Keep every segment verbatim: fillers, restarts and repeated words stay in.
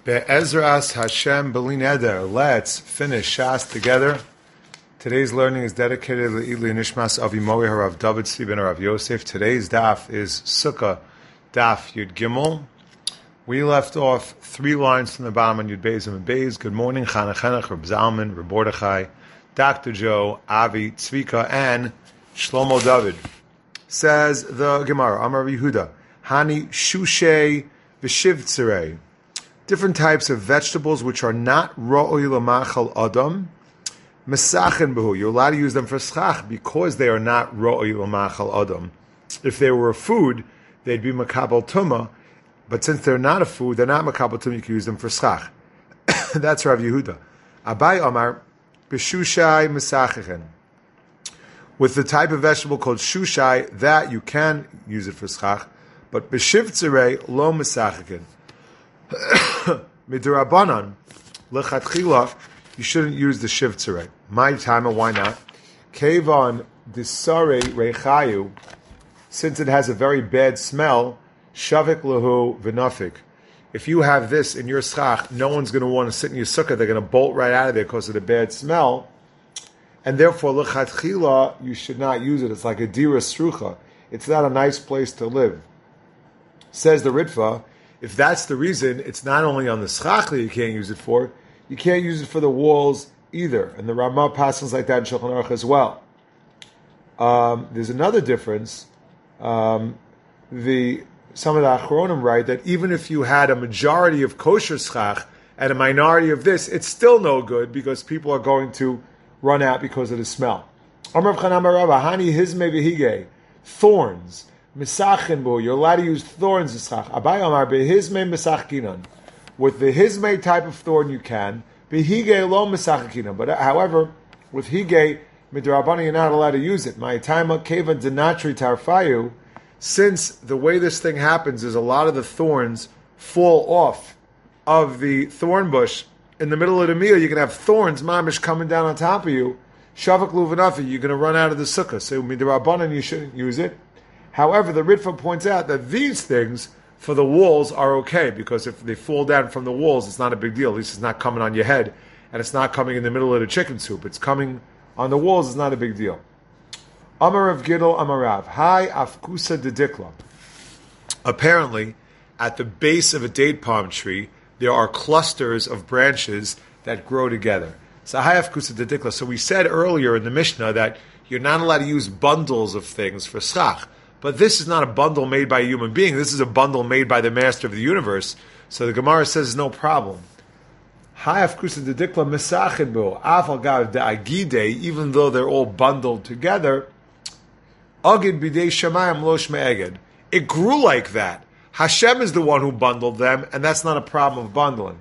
Be'ezras Hashem B'li Neder. Let's finish Shas together. Today's learning is dedicated to Le'ili Nishmas Avi Mori Harav David Tzvi Ben Harav Yosef. Today's daf is Sukkah Daf Yud Gimel. We left off three lines from the bottom on Yud Beis and Beis. Good morning, Chana Chenach, Reb Zalman, Reb Mordechai, Doctor Joe, Avi, Tzvika, and Shlomo David. Says the Gemara, Amar Yehuda, Hani Shushay V'Shiv Tzirei. Different types of vegetables which are not Ra'oi L'Machal Adam, Mesachin Behu. You're allowed to use them for schach because they are not Ra'oi L'Machal Adam. If they were a food, they'd be Makabal Tumah, but since they're not a food, they're not Makabal Tumah, you can use them for schach. That's Rav Yehuda. Abai Amar, B'Shushai Mesachin. With the type of vegetable called Shushai, that you can use it for schach, but B'Shiv Tzirei Lo Mesachin. Midrabanan, lechatchila, you shouldn't use the shiv tzarei. My time, why not? Kevon disare rechayu, since it has a very bad smell, shavik lahu v'nafik. If you have this in your schach, no one's going to want to sit in your sukkah. They're going to bolt right out of there because of the bad smell, and therefore lechatchila, you should not use it. It's like a dira srucha. It's not a nice place to live. Says the Ritva. If that's the reason, it's not only on the schach that you can't use it for, you can't use it for the walls either. And the Ramah passes like that in Shulchan Aruch as well. Um, there's another difference. Um, the some of the Achronim write that even if you had a majority of kosher schach and a minority of this, it's still no good because people are going to run out because of the smell. Amar Chanan bar Rava, Hani hizme v'hige, thorns. Misachin bo, you're allowed to use thorns in schach. Abai Amar behizme misachkinan. With the hizme type of thorn you can. Behige lo misachkinan. But however, with hige midrabani you're not allowed to use it. My time keva denatri tarfayu. Since the way this thing happens is a lot of the thorns fall off of the thorn bush in the middle of the meal. You can have thorns, mamish, coming down on top of you. Shavak luvanafi. You're going to run out of the sukkah. So midrabanan you shouldn't use it. However, the Ritva points out that these things for the walls are okay because if they fall down from the walls, it's not a big deal. At least it's not coming on your head and it's not coming in the middle of the chicken soup. It's coming on the walls, it's not a big deal. Amar of Gidol Amarav. Hi Afkusa de Dikla. Apparently, at the base of a date palm tree, there are clusters of branches that grow together. So Hi Afkusa de Dikla. So we said earlier in the Mishnah that you're not allowed to use bundles of things for schach. But this is not a bundle made by a human being. This is a bundle made by the master of the universe. So the Gemara says no problem. Even though they're all bundled together, it grew like that. Hashem is the one who bundled them, and that's not a problem of bundling.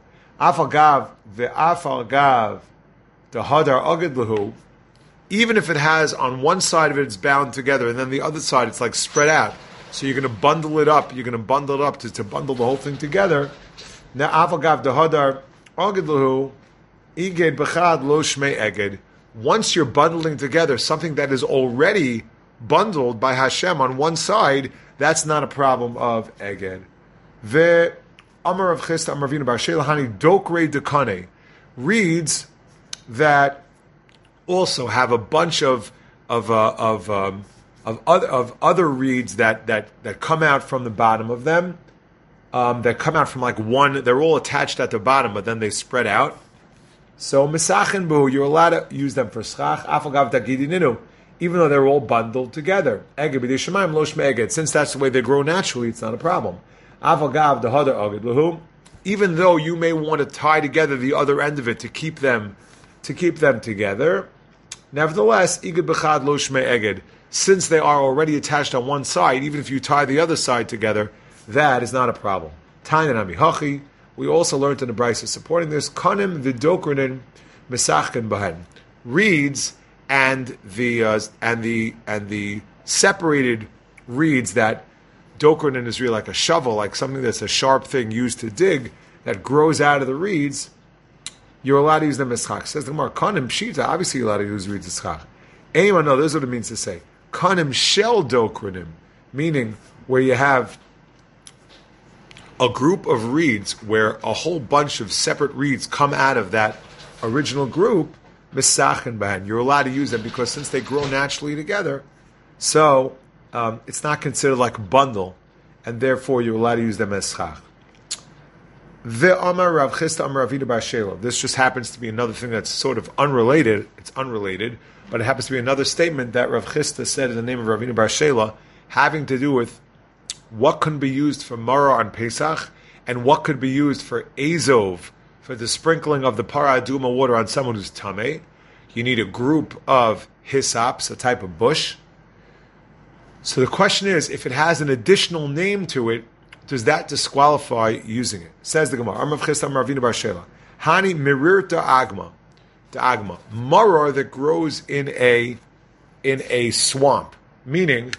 Even if it has on one side of it, it's bound together, and then the other side, it's like spread out. So you're going to bundle it up. You're going to bundle it up to, to bundle the whole thing together. Now, afagav dehadar agedlahu iged bechad lo shmei eged. Once you're bundling together something that is already bundled by Hashem on one side, that's not a problem of eged. Ve Amar of Chista Amar Vina Bar Shelahani Dokre Dekane reads that also have a bunch of of uh, of um, of other of other reeds that, that, that come out from the bottom of them, um, that come out from like one. They're all attached at the bottom, but then they spread out. So misachin bu, you're allowed to use them for schach. Afagav dagidininu, even though they're all bundled together. Eged b'dei shemayim lo shmei eged. Since that's the way they grow naturally, it's not a problem. Afagav dehadar aged lahu, even though you may want to tie together the other end of it to keep them to keep them together. Nevertheless, iged b'chad lo shmei eged, since they are already attached on one side, even if you tie the other side together, that is not a problem. Tainan amihachi. We also learned in the Brisa supporting this. Kanim v'dokranin mesachkin bahen. Reeds and the uh, and the and the separated reeds that Dokrin is really like a shovel, like something that's a sharp thing used to dig that grows out of the reeds. You're allowed to use them as schach. Says the Gemara, kanim pshita. Obviously, you're allowed to use reeds as schach. Anyone know? This is what it means to say kanim shel dokrinim, meaning where you have a group of reeds where a whole bunch of separate reeds come out of that original group, misachin bahan. You're allowed to use them because since they grow naturally together, so um, it's not considered like a bundle, and therefore you're allowed to use them as schach. The Amar Rav Chisda Amar Ravina bar Shela. This just happens to be another thing that's sort of unrelated. It's unrelated, but it happens to be another statement that Rav Chisda said in the name of Ravina bar Shela, having to do with what can be used for Maror on Pesach and what could be used for Azov, for the sprinkling of the Para Aduma water on someone who's Tameh. You need a group of hysops, a type of bush. So the question is, if it has an additional name to it, does that disqualify using it? Says the Gemara, Amar Chisda Amar Ravina bar Shela, Hani mirir da agma, da agma, maror that grows in a in a swamp. Meaning,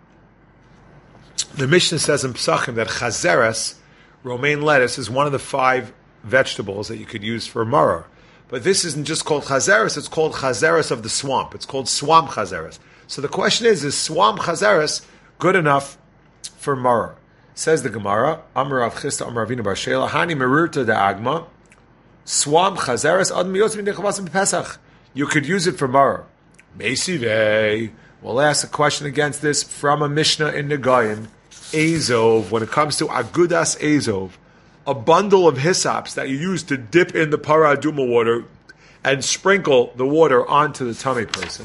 the Mishnah says in Pesachim that chazeres, romaine lettuce, is one of the five vegetables that you could use for maror. But this isn't just called chazeres; it's called chazeres of the swamp. It's called swamp chazeres. So the question is: is swamp chazeres good enough for maror? Says the Gemara, Amar Rav Chisda Amar Ravina bar Shela, Hani merirta da agma, swamp chazeres ad miyos min dechabasim b'Pesach. You could use it for maror. Meisivei. We'll ask a question against this from a Mishnah in Negayin. Azov, when it comes to agudas azov, a bundle of hysops that you use to dip in the para aduma water and sprinkle the water onto the tummy person.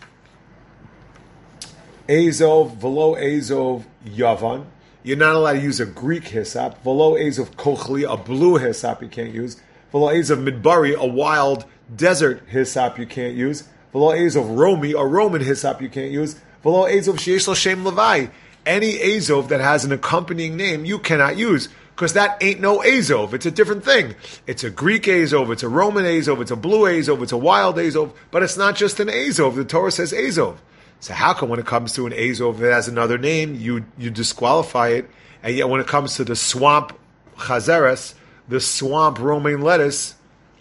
Azov, velo azov, yavan. You're not allowed to use a Greek hyssop. Velo azov kochli, a blue hyssop you can't use. Velo azov midbari, a wild desert hyssop you can't use. Velo azov romi, a Roman hyssop you can't use. Velo azov sheyesh lo shem levai. Any azov that has an accompanying name you cannot use, because that ain't no azov. It's a different thing. It's a Greek azov, it's a Roman azov, it's a blue azov, it's a wild azov, but it's not just an azov. The Torah says azov. So how come when it comes to an azov that has another name, you you disqualify it, and yet when it comes to the swamp chazeres, the swamp romaine lettuce,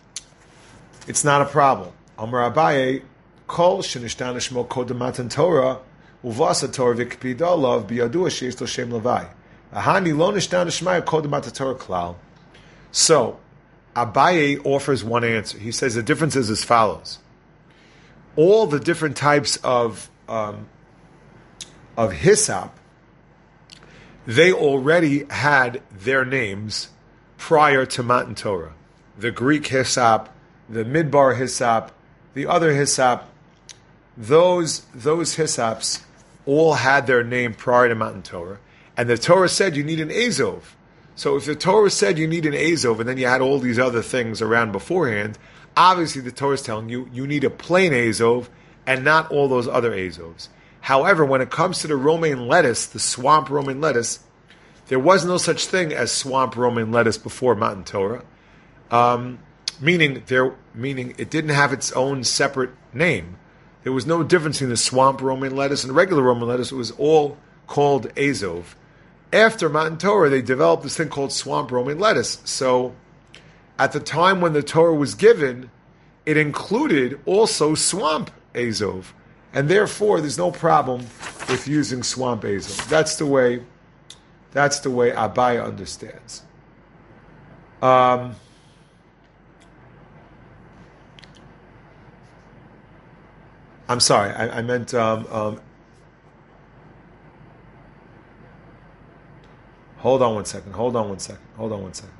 it's not a problem. Amar Abaye, kol shenishtana shmo kodem matan Torah, uvasa Torah v'kpida alav biyadua sheyesh lo shem levai. Ahani lo nishtana shmaya kodem matan Torah klal. So Abaye offers one answer. He says the difference is as follows: all the different types of Um, of hyssop, they already had their names prior to Matan Torah. The Greek hyssop, the Midbar hyssop, the other hyssop, those those hyssops all had their name prior to Matan Torah. And the Torah said you need an azov. So if the Torah said you need an azov, and then you had all these other things around beforehand, obviously the Torah is telling you you need a plain azov, and not all those other azovs. However, when it comes to the romaine lettuce, the swamp romaine lettuce, there was no such thing as swamp romaine lettuce before Matan Torah, um, meaning there, meaning it didn't have its own separate name. There was no difference in the swamp romaine lettuce and regular romaine lettuce. It was all called azov. After Matan Torah, they developed this thing called swamp romaine lettuce. So, at the time when the Torah was given, it included also swamp azov, and therefore there's no problem with using swamp azov. That's the way. That's the way Abaye understands. Um, I'm sorry, I, I meant. Um, um, hold on one second. Hold on one second. Hold on one second.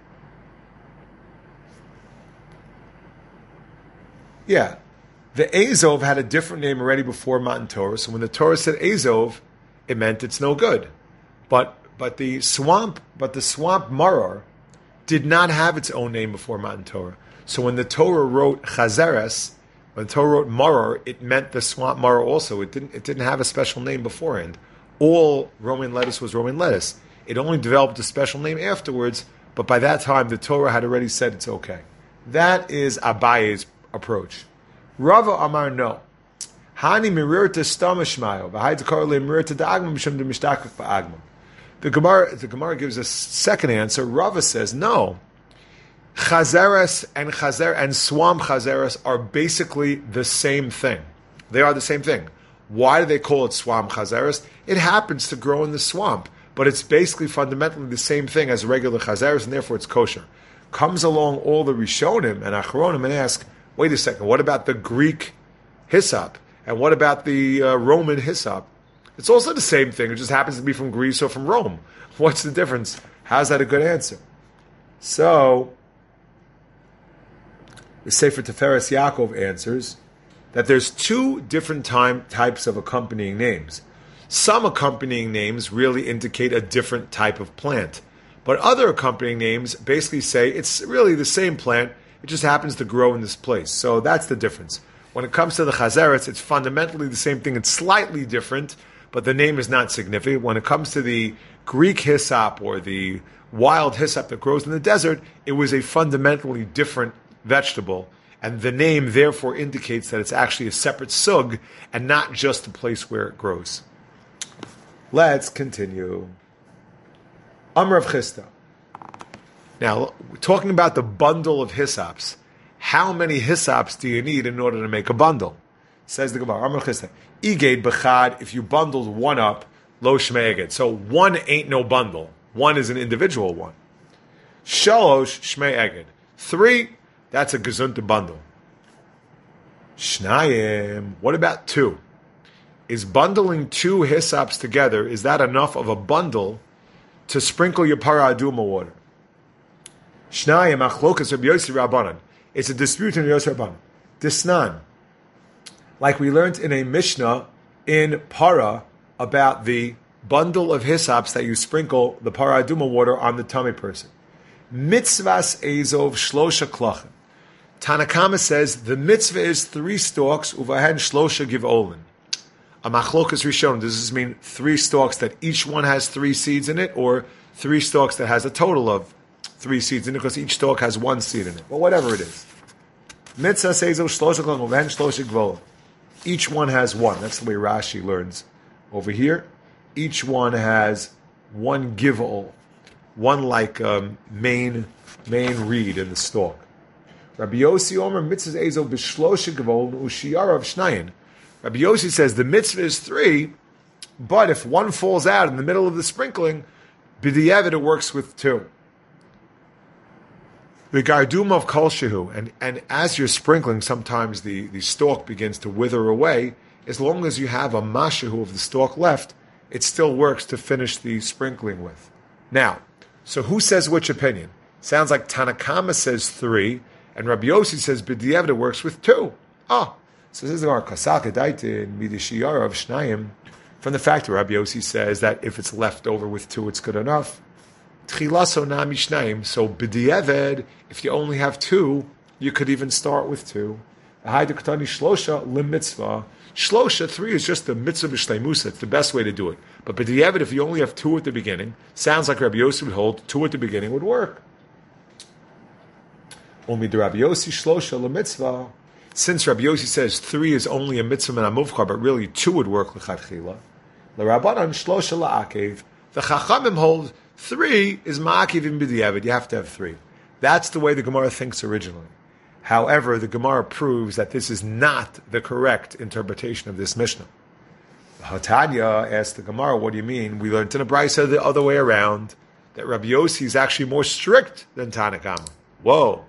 Yeah. The Azov had a different name already before Matan Torah, so when the Torah said Azov, it meant it's no good. But but the swamp, but the swamp Maror did not have its own name before Matan Torah. So when the Torah wrote Chazeres, when the Torah wrote Maror, it meant the swamp Maror also. It didn't it didn't have a special name beforehand. All romaine lettuce was romaine lettuce. It only developed a special name afterwards, but by that time the Torah had already said it's okay. That is Abaye's approach. Rava Amar no. Hani mirirta stamashmayo. V'haydakar mirirta da'agma mishum de mishtakak ba'agma. The Gemara, the Gemara gives a second answer. Rava says no. Chazeres and chazer and swamp chazeres are basically the same thing. They are the same thing. Why do they call it swamp chazeres? It happens to grow in the swamp, but it's basically fundamentally the same thing as regular chazeres, and therefore it's kosher. Comes along all the Rishonim and Achronim and ask, wait a second, what about the Greek hyssop? And what about the uh, Roman hyssop? It's also the same thing. It just happens to be from Greece or from Rome. What's the difference? How's that a good answer? So, the Sefer Teferes Yaakov answers that there's two different time, types of accompanying names. Some accompanying names really indicate a different type of plant. But other accompanying names basically say it's really the same plant, it just happens to grow in this place. So that's the difference. When it comes to the chazeres, it's fundamentally the same thing. It's slightly different, but the name is not significant. When it comes to the Greek hyssop or the wild hyssop that grows in the desert, it was a fundamentally different vegetable, and the name therefore indicates that it's actually a separate sug and not just the place where it grows. Let's continue. Amr of Chisda. Now, we're talking about the bundle of hyssops. How many hyssops do you need in order to make a bundle? Says the Gemara, Amr of Chisda. Iged b'chad, if you bundled one up, lo shmei eged. So one ain't no bundle. One is an individual one. Shalosh shmei eged. Three, that's a gezunta bundle. Shnayim, what about two? Is bundling two hyssops together, is that enough of a bundle to sprinkle your para aduma water? Shnayim achlokas Rabbi Yossi Rabbanan. It's a dispute in Yossi Rabbanan. Disnan. Like we learned in a Mishnah in Para about the bundle of hyssops that you sprinkle the para aduma water on the tummy person. Mitzvahs ezov shlosha klachim. Tanakama says the mitzvah is three stalks, uvahen shlosha giv'olin. A machlokas rishon, does this mean three stalks that each one has three seeds in it, or three stalks that has a total of three seeds in it, because each stalk has one seed in it? Well, whatever it is. Mitzvah ezov shlosha klachim, uvahen shlosha giv'olin. Each one has one. That's the way Rashi learns over here. Each one has one giv'ol, one like um, main main reed in the stalk. Rabbi Yossi Omer mitzvah ezo b'shlosha gevol u'shiyarav shnayin. Rabbi Yossi says the mitzvah is three, but if one falls out in the middle of the sprinkling, b'diavad it works with two. The garduma of kol shehu, and and as you're sprinkling, sometimes the, the stalk begins to wither away. As long as you have a mashahu of the stalk left, it still works to finish the sprinkling with. Now, so who says which opinion? Sounds like Tanakama says three, and Rabbi Yossi says b'diavad it works with two. Ah, so this is our kasaka daitin midishiyar of shnayim. From the fact that Rabbi Yossi says that if it's left over with two, it's good enough. Tchilaso nami shnayim. So b'diavad, if you only have two, you could even start with two. Ha'idaktani shlosha lim mitzvah. Shlosha, three is just the mitzvah b'shleimusa. It's the best way to do it. But b'diavad, if you only have two at the beginning, sounds like Rabbi Yossi would hold two at the beginning would work. Only the Rabbi Yossi shlosha lim mitzvah. Since Rabbi Yossi says three is only a mitzvah and a muvchar, but really two would work l'chadchila. L'Rabbanan shlosha la'akev. The Chachamim hold three is ma'akev in b'diavad. You have to have three. That's the way the Gemara thinks originally. However, the Gemara proves that this is not the correct interpretation of this Mishnah. Hatanya asked the Gemara, what do you mean? We learned in a brayso the other way around, that Rabbi Yossi is actually more strict than Tanakama. Whoa.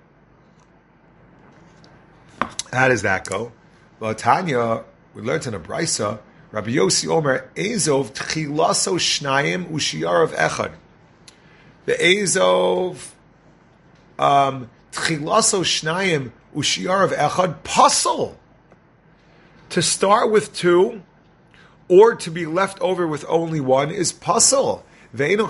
How does that go? Well, Tanya, we learned in a brayso, Rabbi Yossi Omer, Ezov tchilaso shnayim ushiyarav echad. The Ezov, um, tchilaso shnayim ushiyarav echad, puzzle. To start with two, or to be left over with only one, is puzzle. You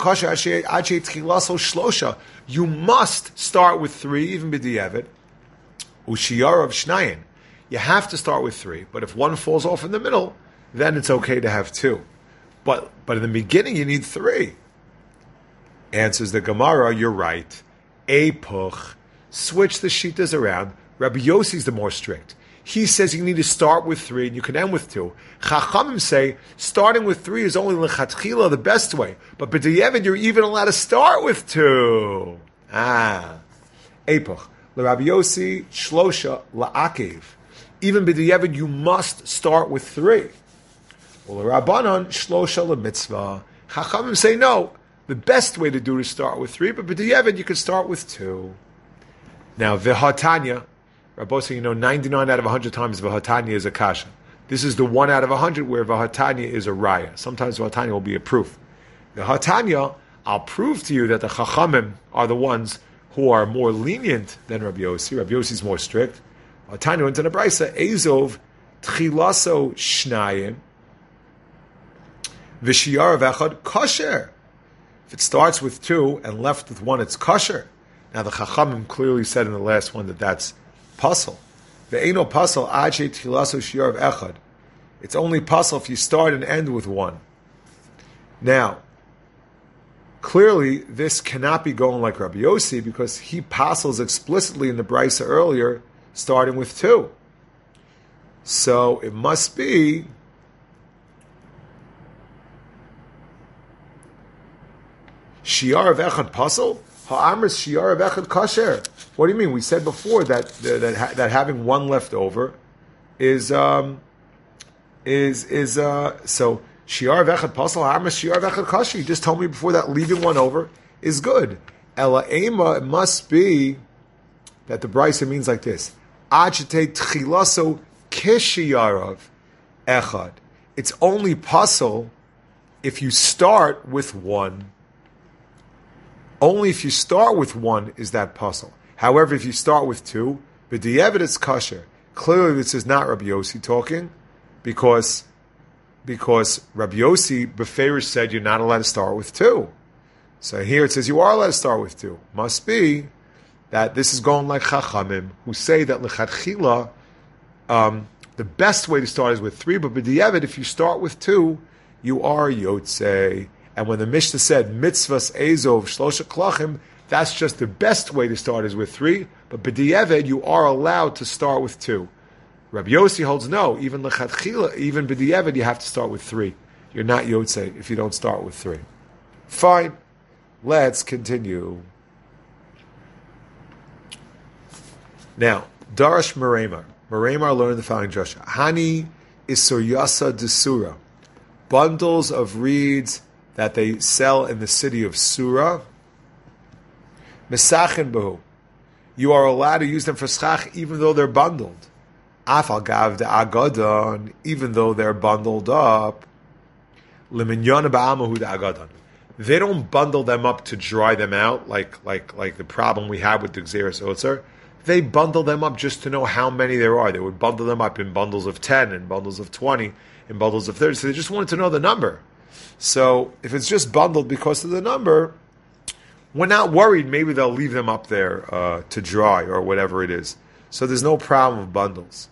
must start with three, even b'diavad. Ushiyarav shnayim. You have to start with three, but if one falls off in the middle, then it's okay to have two. But but in the beginning, you need three. Answers the Gemara, you're right. Epuch. Switch the shitas around. Rabbi Yossi's the more strict. He says you need to start with three and you can end with two. Chachamim say starting with three is only l'chatchila, the best way. But b'diavad, you're even allowed to start with two. Ah. Epuch. L'Rabbi Yossi, shlosha la'akev. Even b'diavad, you must start with three. Well, l'Rabbanan, shlosha l'mitzvah. Chachamim say no. The best way to do it is start with three, but b'diavad you can start with two. Now, v'hatanya, Rabbi saying, you know, ninety-nine out of one hundred times v'hatanya is a kasha. This is the one out of one hundred where v'hatanya is a raya. Sometimes v'hatanya will be a proof. V'hatanya, I'll prove to you that the chachamim are the ones who are more lenient than Rabbi Yossi. Rabbi Yossi is more strict. V'hatanya went to the brisa, Ezov tchilaso shnayim v'shiyar v'echad kosher. If it starts with two and left with one, it's kosher. Now the Chachamim clearly said in the last one that that's puzzle. The Eino puzzle ache tchilaso shiyar echad. It's only puzzle if you start and end with one. Now, clearly this cannot be going like Rabbi Yossi because he puzzles explicitly in the brisa earlier, starting with two. So it must be Shiar of Echad Pasal? Ha'amr Shiar of Echad Kasher. What do you mean? We said before that that, that having one left over is um, is is uh, so Shiar of Echad Pasal, Ha'amr Shiar of Echad Kasher. You just told me before that leaving one over is good. Ela Ema, it must be that the brisa means like this. Achete Tchilaso Kishiyarav Echad. It's only Pasal if you start with one. Only if you start with one is that puzzle. However, if you start with two, b'diavad it's kosher. Clearly, this is not Rabbi Yossi talking, because because Rabbi Yossi beferish said you're not allowed to start with two. So here it says you are allowed to start with two. Must be that this is going like Chachamim, who say that lechatchila, um, the best way to start is with three, but b'diavad, if you start with two, you are yotzei. And when the Mishnah said mitzvahs ezov shlosha klachim, that's just the best way to start is with three. But b'diavad, you are allowed to start with two. Rabbi Yossi holds no. Even lechatchila, even b'diavad, you have to start with three. You're not yotzei if you don't start with three. Fine. Let's continue. Now, Darash Meremar. Meremar learned the following drasha. Hani isuryasa desura. Bundles of reeds that they sell in the city of Surah. Mesachin behu. You are allowed to use them for schach even though they're bundled. Afal gav de agadon, even though they're bundled up. Liminyon ba'amahu de agadon. They don't bundle them up to dry them out like like like the problem we have with the Gzeres Otzer. They bundle them up just to know how many there are. They would bundle them up in bundles of ten, in bundles of twenty, in bundles of thirty. So they just wanted to know the number. So if it's just bundled because of the number, we're not worried. Maybe they'll leave them up there uh, to dry or whatever it is. So there's no problem with bundles.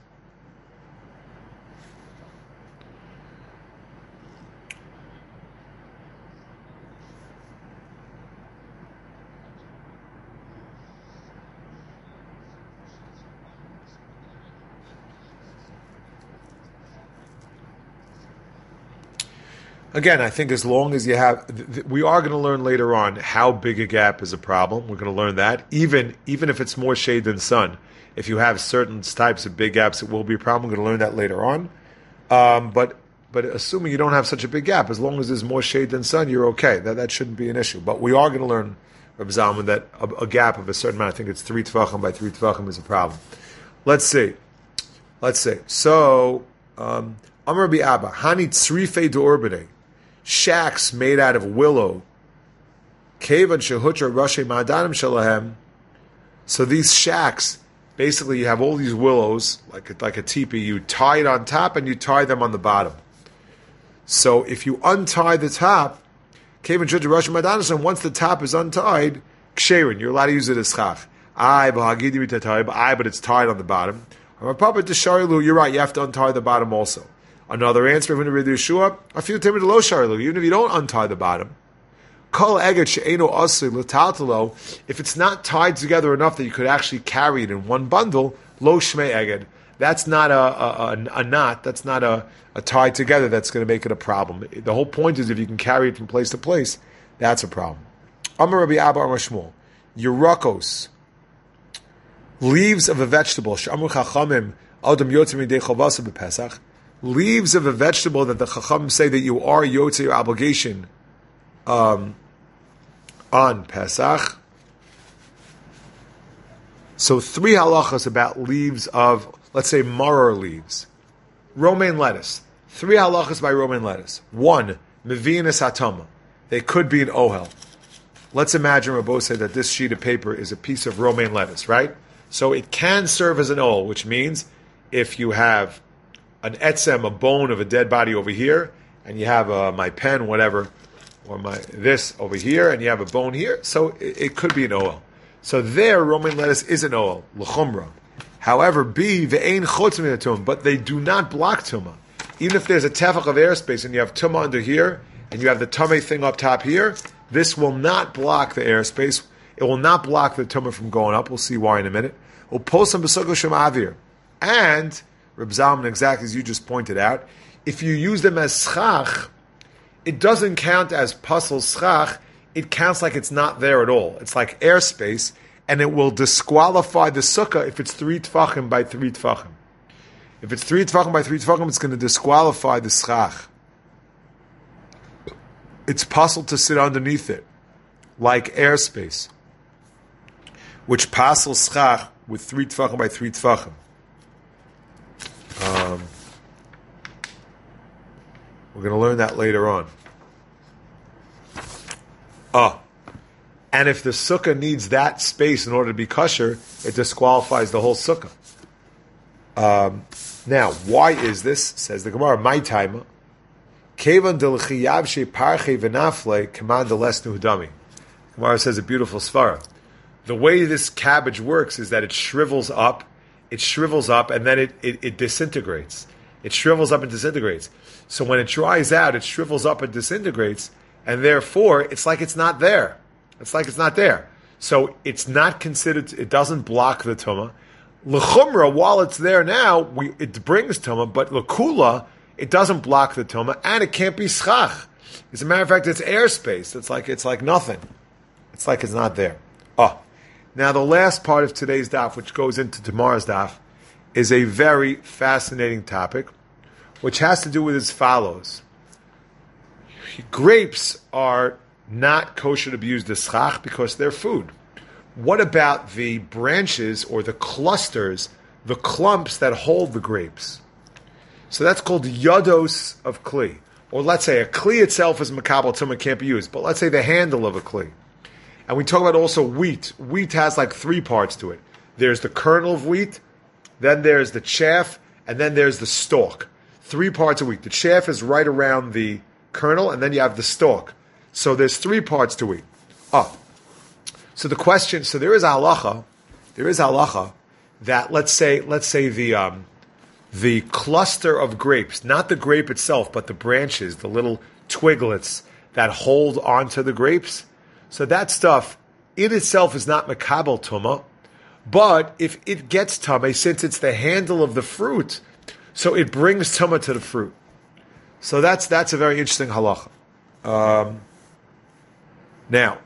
Again, I think as long as you have, th- th- we are going to learn later on how big a gap is a problem. We're going to learn that. Even even if it's more shade than sun, if you have certain types of big gaps, it will be a problem. We're going to learn that later on. Um, but but assuming you don't have such a big gap, as long as there's more shade than sun, you're okay. That that shouldn't be an issue. But we are going to learn, Reb Zalman, that a, a gap of a certain amount, I think it's three tvachim by three tvachim, is a problem. Let's see. Let's see. So, um, Amar Rabbi Abba, Hani tzrifei d'orbine. Shacks made out of willow. Kevan shehutra rashi ma'adanim shalahem. So these shacks, basically you have all these willows, like a, like a teepee, you tie it on top and you tie them on the bottom. So if you untie the top, Kevan shehutra rashi ma'adanim, once the top is untied, ksherin, you're allowed to use it as chaf. I, but it's tied on the bottom. You're right, you have to untie the bottom also. Another answer from Rabbi Yeshua, a few timid lo sharlu, even if you don't untie the bottom. Kol eged she'eno asli l'taltalo, if it's not tied together enough that you could actually carry it in one bundle, lo shmei eged. That's not a, a, a, a knot, that's not a, a tie together that's going to make it a problem. The whole point is if you can carry it from place to place, that's a problem. Amar Rabbi Abba Amar Shmuel, Yerakos, leaves of a vegetable, she'amru chachamim, adam yotzim midei chavasa b'pesach, leaves of a vegetable that the Chacham say that you are yotze your obligation um, on Pesach. So three halachas about leaves of, let's say, maror leaves. Romaine lettuce. Three halachas by romaine lettuce. One, mevi'inus hatama. They could be an ohel. Let's imagine Rabbo said that this sheet of paper is a piece of romaine lettuce, right? So it can serve as an ohel, which means if you have an etzem, a bone of a dead body over here, and you have uh, my pen, whatever, or my this over here, and you have a bone here, so it, it could be an ohel. So there, romaine lettuce is an ohel, l'chumra. However, B, ve'ein chutz min hatum, but they do not block tumah. Even if there's a tefach of airspace and you have tumah under here, and you have the tumah thing up top here, this will not block the airspace. It will not block the tumah from going up. We'll see why in a minute. Uposam b'sukkah shem avir. And, Reb Zalman, exactly as you just pointed out, if you use them as schach, it doesn't count as pasal schach. It counts like it's not there at all. It's like airspace, and it will disqualify the sukkah if it's three tfachim by three tfachim. If it's three tfachim by three tfachim, it's going to disqualify the schach. It's possible to sit underneath it, like airspace, which pasal schach with three tfachim by three tfachim. Um, we're going to learn that later on. Oh, and if the sukkah needs that space in order to be kosher, it disqualifies the whole sukkah. Um, now, why is this? Says the Gemara, my time. Kevan delchiyav she parche v'nafle command the less nuhdami. Gemara says a beautiful svara. The way this cabbage works is that it shrivels up, it shrivels up, and then it, it, it disintegrates. It shrivels up and disintegrates. So when it dries out, it shrivels up and disintegrates, and therefore, it's like it's not there. It's like it's not there. So it's not considered, it doesn't block the tumah. L'chumra, while it's there now, we, it brings tumah, but l'kula, it doesn't block the tumah, and it can't be schach. As a matter of fact, it's airspace. It's like it's like nothing. It's like it's not there. Oh. Now the last part of today's daf, which goes into tomorrow's daf, is a very fascinating topic, which has to do with as follows. Grapes are not kosher to be used as schach because they're food. What about the branches or the clusters, the clumps that hold the grapes? So that's called yados of kli. Or let's say a kli itself is makabel tumah, can't be used. But let's say the handle of a kli. And we talk about also wheat. Wheat has like three parts to it. There's the kernel of wheat, then there's the chaff, and then there's the stalk. Three parts of wheat. The chaff is right around the kernel, and then you have the stalk. So there's three parts to wheat. Oh. So the question, so there is halacha, there is halacha that let's say, let's say the um, the cluster of grapes, not the grape itself, but the branches, the little twiglets that hold onto the grapes. So that stuff, in itself is not makabel tumah, but if it gets tumah, since it's the handle of the fruit, so it brings tumah to the fruit. So that's that's a very interesting halacha. Um, now,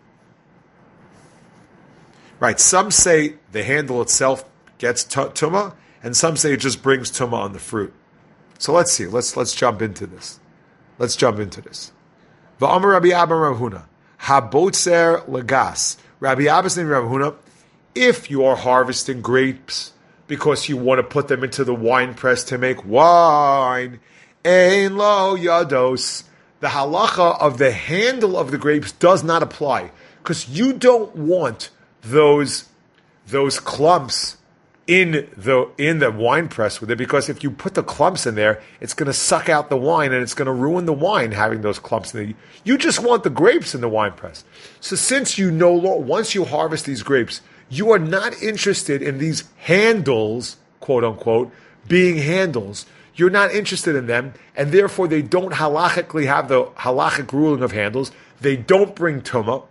right, some say the handle itself gets t- tumah, and some say it just brings tumah on the fruit. So let's see. Let's let's jump into this. Let's jump into this. Va'amar Rabbi Abba Rav Huna, habotzer legas. Rabbi Abba and Rav Huna, if you are harvesting grapes because you want to put them into the wine press to make wine, ein lo yados. The halacha of the handle of the grapes does not apply because you don't want those those clumps in the in the wine press with it, because if you put the clumps in there, it's going to suck out the wine and it's going to ruin the wine having those clumps in it. You just want the grapes in the wine press. So since you no longer, once you harvest these grapes, you are not interested in these handles, quote unquote, being handles. You're not interested in them, and therefore they don't halachically have the halachic ruling of handles. They don't bring tumah.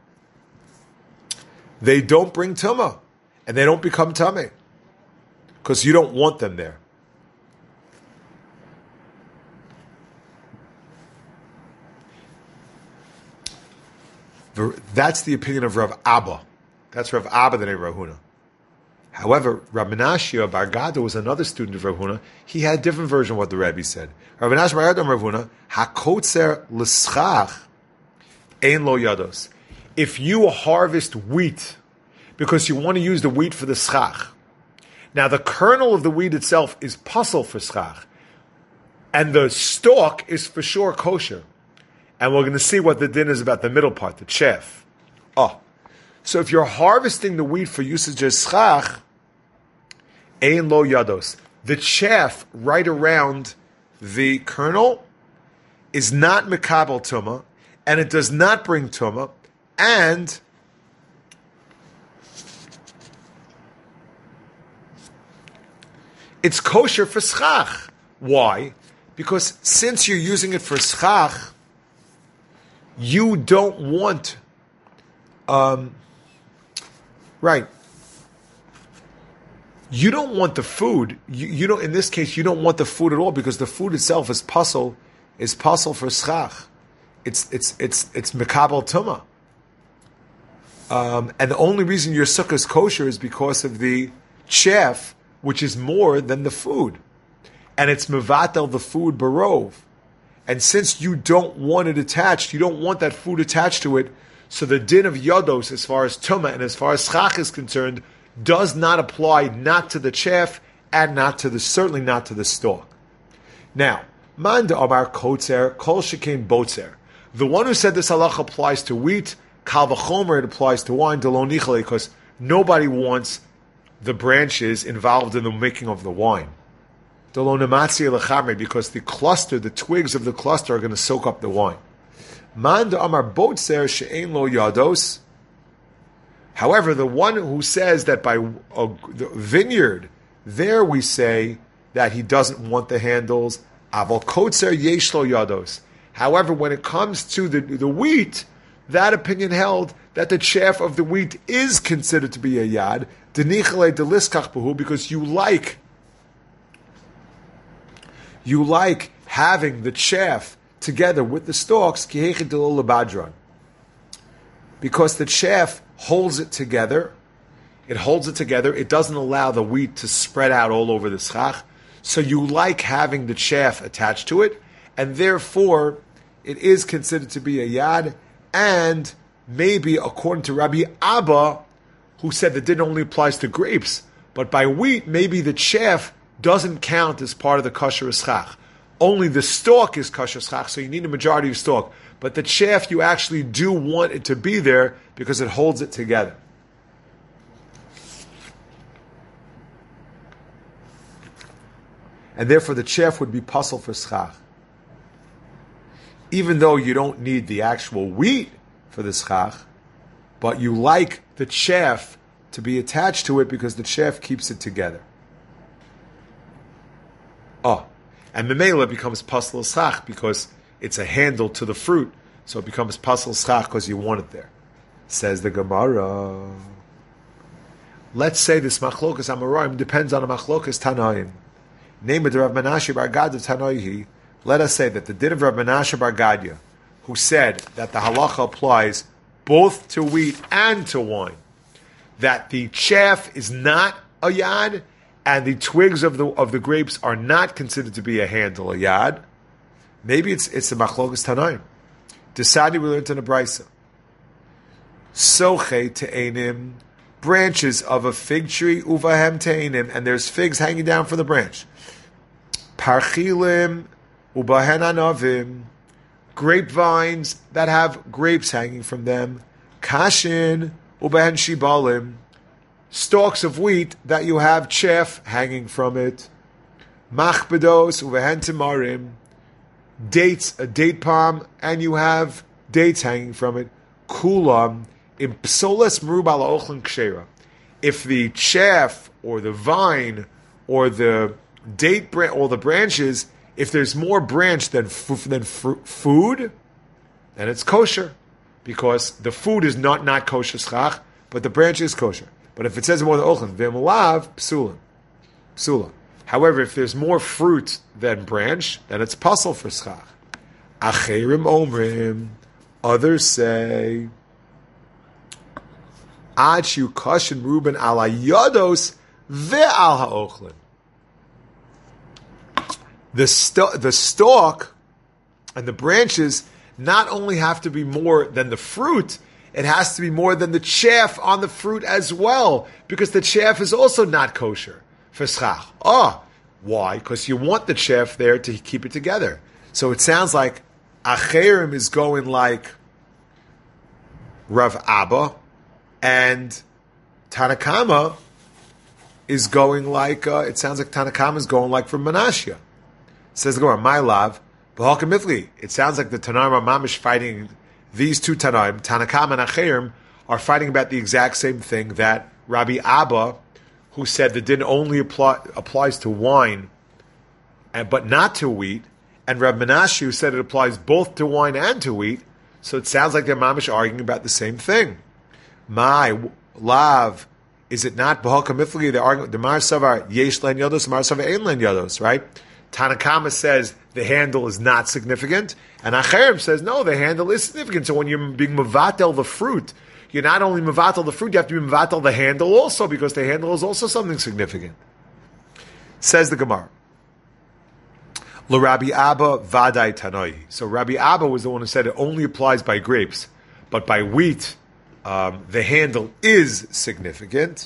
They don't bring tumah, and they don't become tameh, because you don't want them there. That's the opinion of Rav Abba. That's Rav Abba the name Rav Huna. However, Rav Menashe Bar Gada was another student of Rav Huna. He had a different version of what the Rebbe said. Rav Menashe Bar Gada Rav Huna, hakotzer l'schach ein lo yados. If you harvest wheat because you want to use the wheat for the schach, now the kernel of the wheat itself is puzzle for schach, and the stalk is for sure kosher. And we're going to see what the din is about the middle part, the chaff. Oh, so if you're harvesting the wheat for usage as schach, ein lo yados, the chaff right around the kernel is not mekabel tuma, and it does not bring tuma, and it's kosher for schach. Why? Because since you're using it for schach, you don't want, um, right? You don't want the food. You, you don't. In this case, you don't want the food at all because the food itself is puzzle, is puzzle for schach. It's it's it's it's mekabel tuma. Um, and the only reason your sukkah is kosher is because of the chaff, which is more than the food, and it's mevatel the food barov. And since you don't want it attached, you don't want that food attached to it, so the din of yados, as far as tuma and as far as schach is concerned, does not apply not to the chaff and not to the certainly not to the stalk. Now, man de amar kotzer kol shekein botzer. The one who said this halach applies to wheat, kal v'chomer it applies to wine, delo nichale, because nobody wants the branches involved in the making of the wine. Delo nematzi lechamre, because the cluster, the twigs of the cluster are going to soak up the wine. Man de amar botzer she'ein lo yados. However, the one who says that by a the vineyard, there we say that he doesn't want the handles. Aval kotzer yesh lo yados. However, when it comes to the, the wheat, that opinion held that the chaff of the wheat is considered to be a yad, denichale deliskach behu, because you like you like having the chaff together with the stalks, kihechet delol lebadran, because the chaff holds it together. It holds it together. It doesn't allow the wheat to spread out all over the schach. So you like having the chaff attached to it, and therefore it is considered to be a yad. And maybe according to Rabbi Abba, who said that din only applies to grapes, but by wheat, maybe the chaff doesn't count as part of the kosher schach. Only the stalk is kosher schach, so you need a majority of stalk. But the chaff, you actually do want it to be there because it holds it together. And therefore the chaff would be puzzle for schach. Even though you don't need the actual wheat for the schach, but you like the chaff to be attached to it because the chaff keeps it together. Oh, and Memela becomes puzzle schach because it's a handle to the fruit, so it becomes puzzle schach because you want it there. Says the Gemara. Let's say this machlokas amoraim depends on a machlokas tanaim. Name of the Rav Menashe bar Gad of Tanaihi. Let us say that the din of Rav Menashe bar Gadya, who said that the halacha applies both to wheat and to wine, that the chaff is not a yad, and the twigs of the of the grapes are not considered to be a handle, a yad. Maybe it's it's a machlokas tanaim. Desadi we learned in a brisa. Soche te'enim, branches of a fig tree, uvahem te'enim, and there's figs hanging down from the branch. Parchilim ubahen anavim, grapevines that have grapes hanging from them. Kashin ubahen shibalim, stalks of wheat that you have chaff hanging from it. Machbedos ubahen tamarim, dates, a date palm, and you have dates hanging from it. Kulam im psoles merubal ochlin kshera. If the chaff or the vine or the date branch or the branches, if there's more branch than f- than f- food, then it's kosher, because the food is not not kosher schach, but the branch is kosher. But if it says more than ochlin v'malav psulim, psula. However, if there's more fruit than branch, then it's puzzle for schach. Acherim omrim, others say, ad shu kashin ruben ala yados ve'al ha'ochlin. The st- the stalk and the branches not only have to be more than the fruit, it has to be more than the chaff on the fruit as well, because the chaff is also not kosher for schach. Oh, why? Because you want the chaff there to keep it together. So it sounds like Acherim is going like Rav Abba, and Tanakama is going like, uh, it sounds like Tanakama is going like from Menashia. Says the Gemara, my love, B'Halkamithli. It sounds like the Tanaim are mamish fighting, these two Tanaim, Tanakama and Acherim, are fighting about the exact same thing that Rabbi Abba, who said the din only apply, applies to wine, and, but not to wheat, and Rab Menashe, who said it applies both to wine and to wheat. So it sounds like they're mamish arguing about the same thing. My lav, is it not B'Halkamithli? They're arguing, the Mar Savar, Yesh Len Yodos, Mar Savar Ein Len Yodos, right? Tanakama says the handle is not significant, and Acherim says no, the handle is significant. So when you're being mevatel the fruit, you're not only mevatel the fruit, you have to be mevatel the handle also, because the handle is also something significant. Says the Gemara, LaRabbi Abba Vadai Tanoi. So Rabbi Abba was the one who said it only applies by grapes, but by wheat, um, the handle is significant.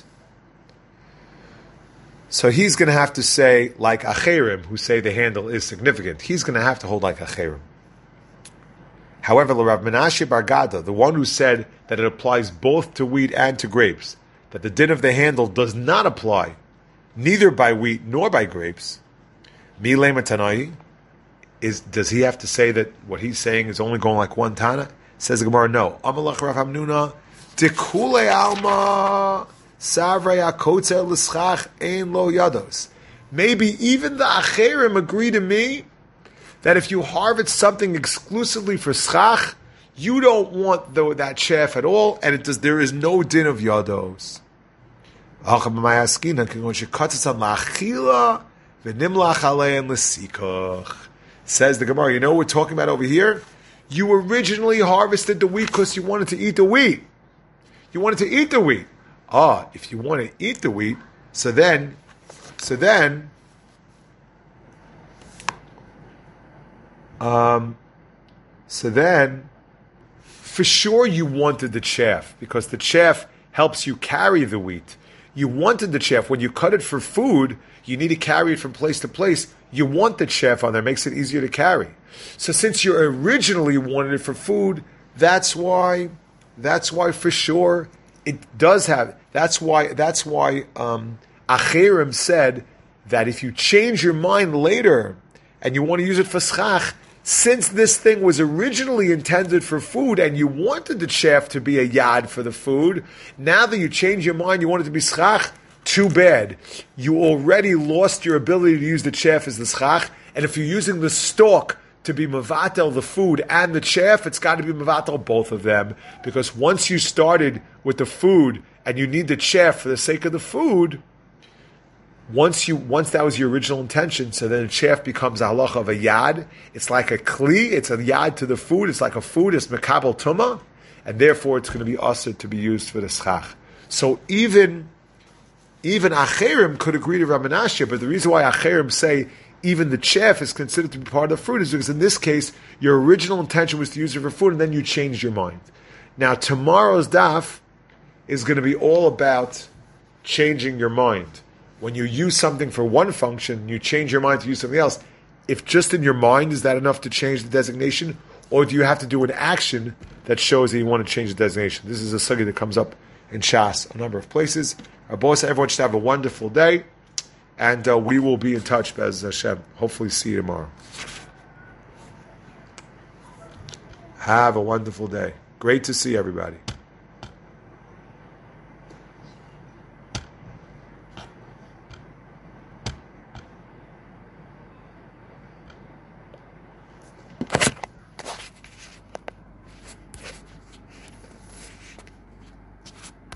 So he's going to have to say, like Acherim, who say the handle is significant. He's going to have to hold like Acherim. However, Rav Menashe Bar Gada, the one who said that it applies both to wheat and to grapes, that the din of the handle does not apply, neither by wheat nor by grapes, Milei Tanai, is does he have to say that what he's saying is only going like one Tana? Says the Gemara, no. Amalach Rav Hamnuna, Dekule Alma. Savrei akotzer l'schach ein lo yados. Maybe even the Acherim agree to me that if you harvest something exclusively for schach, you don't want the, that chaff at all, and it does. There is no din of yados. Says the Gemara, you know what we're talking about over here? You originally harvested the wheat because you wanted to eat the wheat. You wanted to eat the wheat. Ah, if you want to eat the wheat, so then, so then, um, so then, for sure you wanted the chaff, because the chaff helps you carry the wheat. You wanted the chaff. When you cut it for food, you need to carry it from place to place. You want the chaff on there, makes it easier to carry. So since you originally wanted it for food, that's why, that's why for sure it does have. That's why. That's why um, Acherim said that if you change your mind later and you want to use it for schach, since this thing was originally intended for food and you wanted the chaff to be a yad for the food, now that you change your mind, you want it to be schach. Too bad. You already lost your ability to use the chaff as the schach, and if you're using the stalk to be mevatel the food and the chaff, it's got to be mevatel both of them, because once you started with the food and you need the chaff for the sake of the food, once you once that was your original intention, so then the chaff becomes a halacha of a yad. It's like a kli, it's a yad to the food, it's like a food, it's mekabel tuma, and therefore it's going to be asur to be used for the schach. So even even Acherim could agree to Rav Menashe, but the reason why Acherim say even the chaff is considered to be part of the fruit is because in this case, your original intention was to use it for food, and then you changed your mind. Now, tomorrow's daf is going to be all about changing your mind. When you use something for one function, you change your mind to use something else. If just in your mind, is that enough to change the designation? Or do you have to do an action that shows that you want to change the designation? This is a sugya that comes up in Shas a number of places. Our boss, everyone should have a wonderful day. And uh, we will be in touch, Bez Hashem. Hopefully see you tomorrow. Have a wonderful day. Great to see everybody.